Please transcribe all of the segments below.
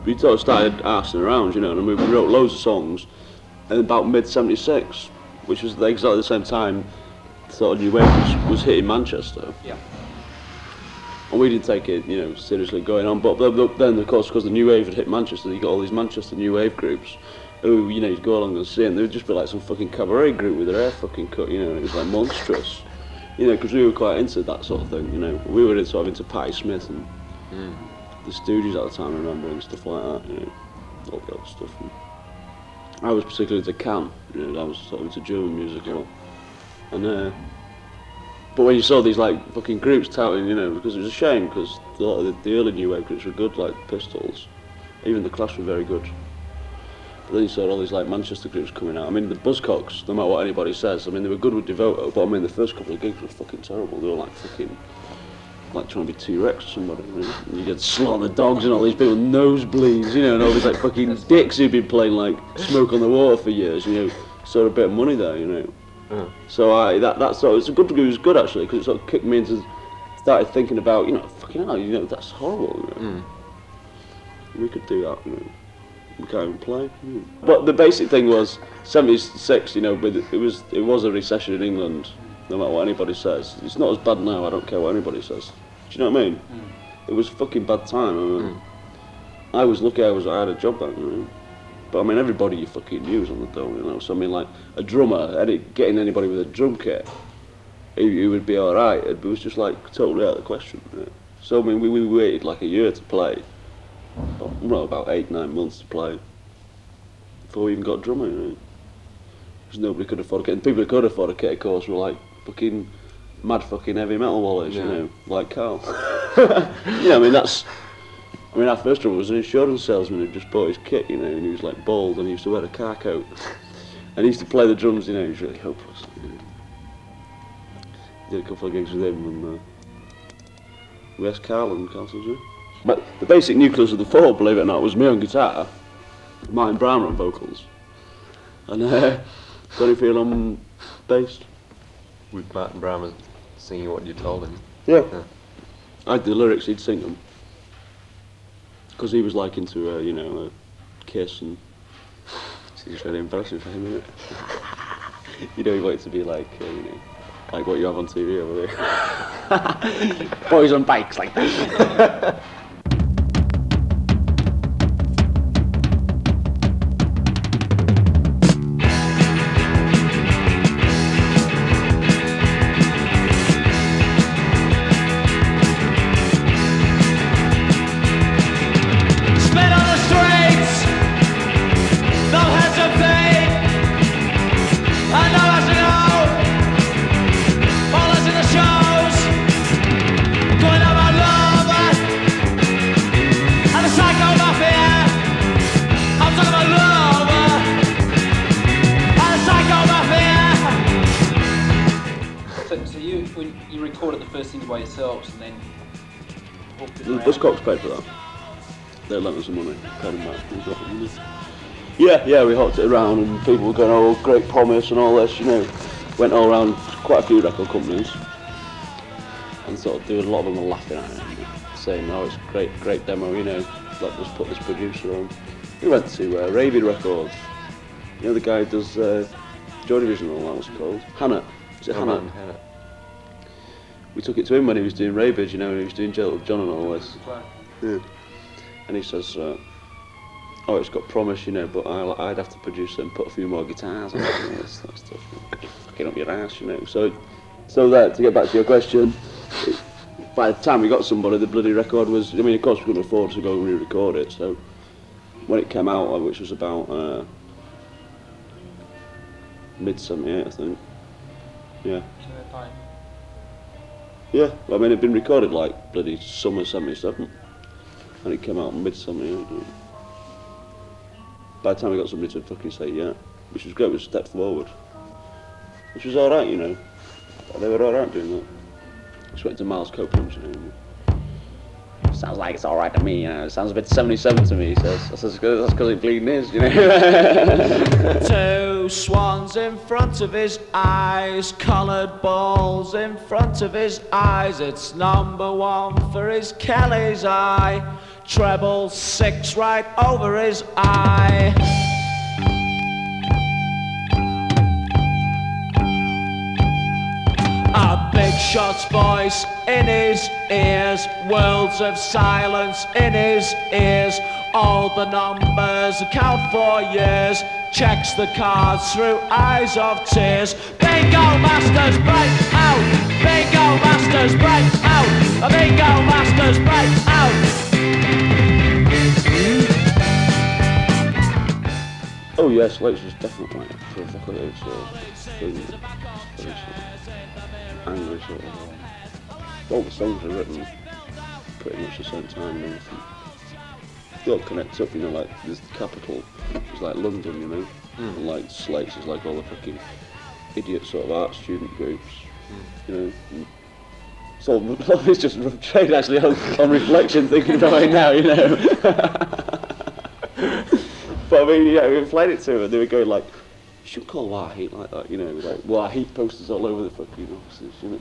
We sort of started arsing around, you know, and we wrote loads of songs. And about mid-'76, which was exactly the same time sort of New Wave was hitting Manchester. Yeah. And we didn't take it, you know, seriously going on. But then, of course, because the New Wave had hit Manchester, you got all these Manchester New Wave groups who, you know, you'd go along and see, and they would just be like some fucking cabaret group with their hair fucking cut, you know, and it was like monstrous. You know, because we were quite into that sort of thing, you know. We were sort of into Patti Smith and the Stooges at the time, I remember, and stuff like that, you know, all the other stuff. And I was particularly into Can, you know, I was sort of into German music a lot. And, but when you saw these like fucking groups touting, you know, because it was a shame, because a lot of the early New Wave groups were good, like Pistols, even the Clash were very good. But then you saw all these like Manchester groups coming out. I mean, the Buzzcocks, no matter what anybody says, I mean, they were good with Devoto, but I mean, the first couple of gigs were fucking terrible. They were like fucking, like trying to be T-Rex or somebody, you know? And you get Slaughter the Dogs and all these people with nosebleeds, you know, and all these like fucking dicks who've been playing like Smoke on the Water for years, you know, sort of a bit of money there, you know. So that sort of, it was good actually, because it sort of kicked me into, started thinking about, you know, fucking hell, you know, that's horrible, you know. We could do that, you know. We can't even play. But the basic thing was, 76, you know, it was a recession in England, no matter what anybody says. It's not as bad now, I don't care what anybody says. Do you know what I mean? It was a fucking bad time. I mean, I was lucky I had a job then, you know. But I mean, everybody you fucking knew was on the dole, you know. So I mean, like a drummer, getting anybody with a drum kit, he would be all right. It was just like totally out of the question. You know? So I mean, we waited like a year to play. Well, about 8-9 months to play before we even got a drummer, you know. Because nobody could afford a kit. And people who could afford a kit, of course, were like fucking mad fucking heavy metal wallets, you know, like Carl. Yeah, I mean, our first drummer was an insurance salesman who just bought his kit, you know, and he was like bald and he used to wear a car coat. And he used to play the drums, you know, he was really hopeless. You know. Did a couple of gigs with him and we asked Carl and Carl said, yeah. But the basic nucleus of the four, believe it or not, was me on guitar, Martin Brown on vocals, and Tony Field on bass. With Martin Brown singing what you told him? Yeah. I had the lyrics, he'd sing them. Because he was like into, you know, Kiss, and it's really embarrassing for him, isn't it? You know, he wanted to be like, you know, like what you have on TV over there. Boys on bikes like that. By yourselves and then the Buzzcocks paid for that. They lent us some money, paid them back. Yeah, we hawked it around and people were going, oh, great promise and all this, you know. Went all around quite a few record companies and sort of a lot of them were laughing at it, saying, oh, it's great demo, you know, let us put this producer on. We went to Raven Records, you know, the guy who does Joy Division and all that, what's it called? Hannah. Is it Hannah? Hannah. We took it to him when he was doing Raybridge, you know, and he was doing Gentle John and all this. Yeah. And he says, oh, it's got promise, you know, but I'd have to produce it and put a few more guitars on it and all this stuff. Fucking up your ass, you know. So that, to get back to your question, by the time we got somebody, the bloody record was, I mean, of course we couldn't afford to go and re-record it, so when it came out, which was about mid-'78, I think. Yeah. Yeah, I mean, it'd been recorded like bloody summer '77, and it came out mid-'78. By the time we got somebody to fucking say yeah, which was great, it was a step forward. Which was alright, you know. They were alright doing that. Just went to Miles Copeland's, you know. Sounds like it's alright to me, you know. It sounds a bit 77 to me, he says. I says, that's because it bleeding is, you know. Two swans in front of his eyes, coloured balls in front of his eyes. It's number one for his Kelly's eye. treble six right over his eye. A big shot's voice in his ears, worlds of silence in his ears. All the numbers account for years, checks the cards through eyes of tears. Bingo masters break out, bingo masters break out, a bingo masters break out. Oh yes, Lakes was definitely like a provocative sort of thing. Very sort of angry sort of. All the songs are written pretty much the same time and everything. They all connect up, you know, like there's the capital, it's like London, you know, and like Slates is like all the fucking idiot sort of art student groups, you know. And it's all it's just rough trade actually on reflection thinking about it now, you know. But I mean, yeah, we played it to them and they were going like, you shouldn't call Wahheat like that, you know, like Wahheat posters all over the fucking offices, you know.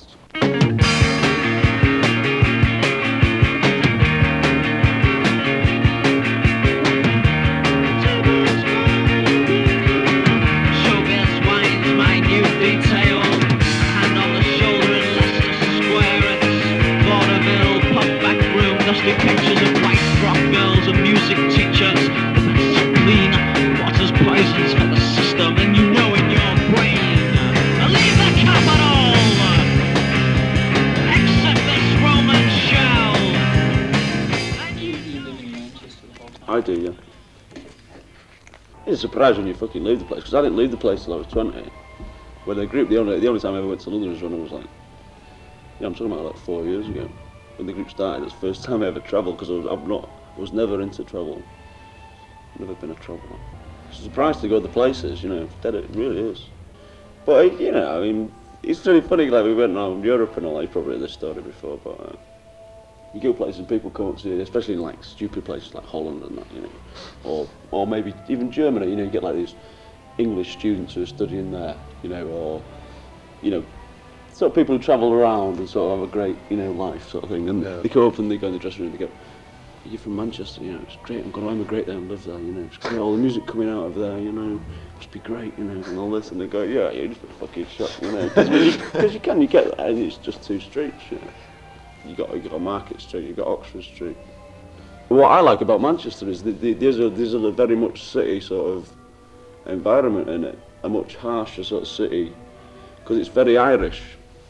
Pictures of white frock girls and music teachers. Clean water's poisons for the system, and you know in your brain. Leave the capital, except this Roman shell. You live in Manchester the whole time? I do, yeah. It's a surprise when you fucking leave the place, because I didn't leave the place till I was 20. When the group, the only time I ever went to London was when I was like, yeah, I'm talking about like 4 years ago. When the group started, it's the first time I ever travelled, because I was never into travel. Never been a traveller. It's a surprise to go to the places, you know, it really is. But, you know, I mean, it's really funny, like we went around Europe and all, you've probably heard this story before, but you go places and people come up to you, especially in like stupid places like Holland and that, you know, or maybe even Germany, you know, you get like these English students who are studying there, you know, or, you know, sort of people who travel around and sort of have a great, you know, life sort of thing, and they come up and they go in the dressing room and they go, you're from Manchester, you know, it's great, I'm going to emigrate there and live there, you know, it's great, all the music coming out of there, you know, must be great, you know, and all this, and they go, yeah, you're just a fucking shot, you know, because you get there and it's just two streets, you know, you got Market Street, you got Oxford Street. What I like about Manchester is that there's a very much city sort of environment in it, a much harsher sort of city, because it's very Irish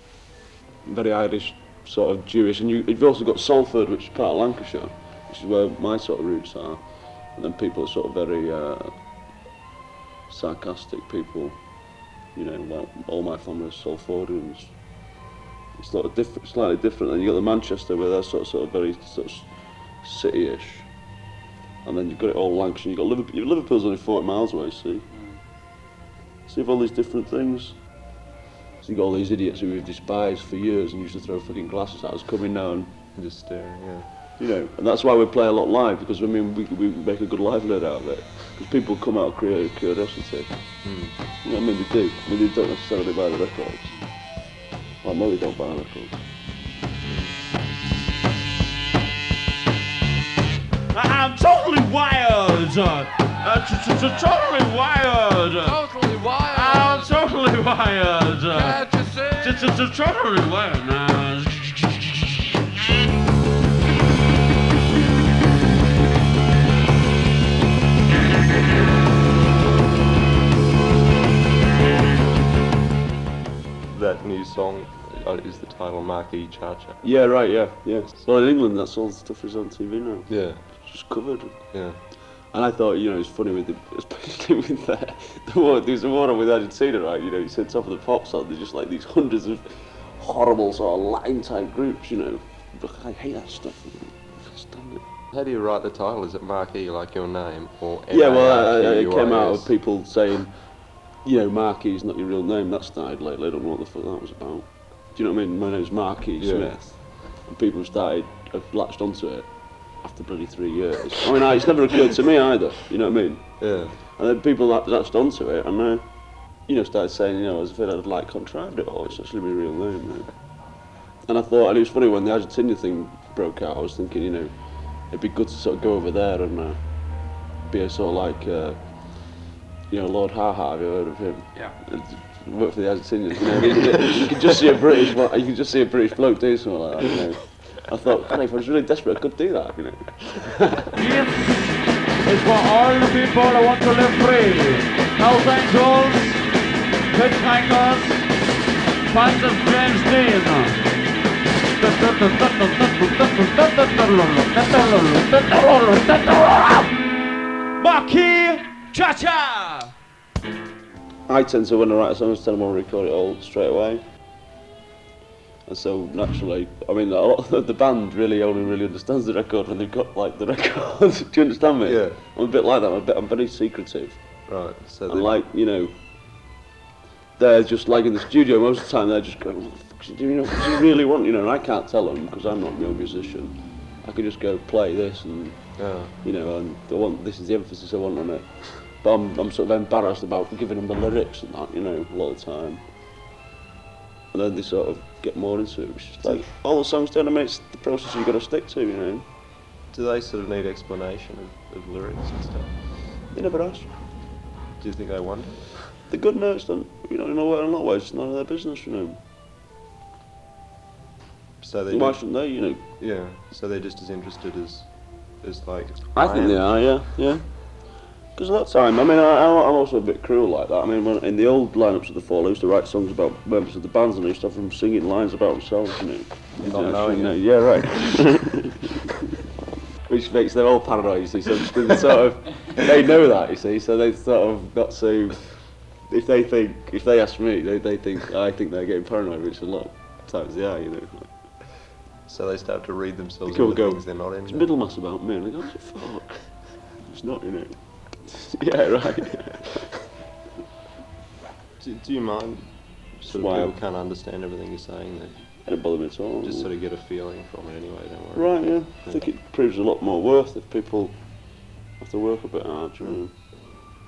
sort of Jewish, and you've also got Salford, which is part of Lancashire, which is where my sort of roots are, and then people are sort of very sarcastic people, you know, like all my family are Salfordians. It's sort of slightly different, and you got the Manchester where they're sort of very sort of city-ish, and then you've got it all Lancashire. You've got Liverpool. Liverpool's only 40 miles away, see? So you've all these different things. So you got all these idiots who we've despised for years and used to throw fucking glasses at us coming down. And just staring, yeah. You know, and that's why we play a lot live, because I mean we make a good livelihood out of it. Because people come out of curiosity. You know what I mean? They do. I mean, they don't necessarily buy the records. Well, no, they don't buy records. I'm totally wired. Totally wired. Totally wild. I'm totally wired. Can't you see? Totally wired now. That new song is the title Marquee Cha-Cha. Yeah, right, yeah. Well, in England, that's all the stuff is on TV now. Yeah, It's just covered. yeah. And I thought, you know, it's funny with especially with the war. There's a war with Argentina, right? You know, you said top of the pop song. There's just like these hundreds of horrible sort of Latin type groups, you know. But I hate that stuff. I can't stand it. How do you write the title? Is it Marquee like your name, or Yeah, well, it M-A-R-Q-U-I-S? came out of people saying, you know, Marquis not your real name. That started lately. I don't know what the fuck that was about. Do you know what I mean? My name's Marquis Smith, and people have latched onto it after bloody 3 years. I mean, it's never occurred to me either. You know what I mean? Yeah. And then people latched onto it, and you know, started saying, you know, as if I'd like contrived it all. It's actually my real name. You know? And I thought, and it was funny when the Argentina thing broke out. I was thinking, you know, it'd be good to sort of go over there and be a sort of like, Lord Haha, have you heard of him? Yeah. Work for the Argentinians, you can just see a British bloke do something like that, I thought, God, if I was really desperate, I could do that, This is for all the people that want to live free. Hells Angels, hitchhikers, fans of James Dean. Marquis Cha-Cha! I tend to, when I write a song, I tend to want to record it all straight away. And so naturally, I mean, a lot of the band really only really understands the record when they've got like the record. Do you understand me? Yeah. I'm a bit like that. I'm very secretive. Right. So And like, they're just like in the studio most of the time. They're just going, "What the fuck do you what do you really want?" And I can't tell them because I'm not a musician. I can just go play this and and this is the emphasis I want on it. But I'm sort of embarrassed about giving them the lyrics and that, a lot of the time. And then they sort of get more into it. It's just like, all the songs don't mean it's the process you've got to stick to, do they sort of need explanation of lyrics and stuff? They never ask. Do you think they wonder? The good notes don't, in a lot of ways, it's none of their business, So they Why shouldn't they, Yeah. So they're just as interested as like. I think they are, yeah. Because at that time, I mean, I'm also a bit cruel like that. I mean, in the old lineups of the Fall, I used to write songs about members of the bands, and I used to have them singing lines about themselves, Not knowing it. Yeah, right. Which makes them all paranoid, you see. So they sort of, they know that, you see. So they sort of got to, if they ask me, they think I think they're getting paranoid, which a lot of times they are, So they start to read themselves They into go, things they're not It's into. Middlemass about me, and I go, what the fuck? It's not, Yeah, right. Do you mind sort Why? of people can't understand everything you're saying? They Don't bother me at all. just sort of get a feeling from it anyway, don't worry. Right, yeah. I think it proves a lot more worth if people have to work a bit hard, do you know?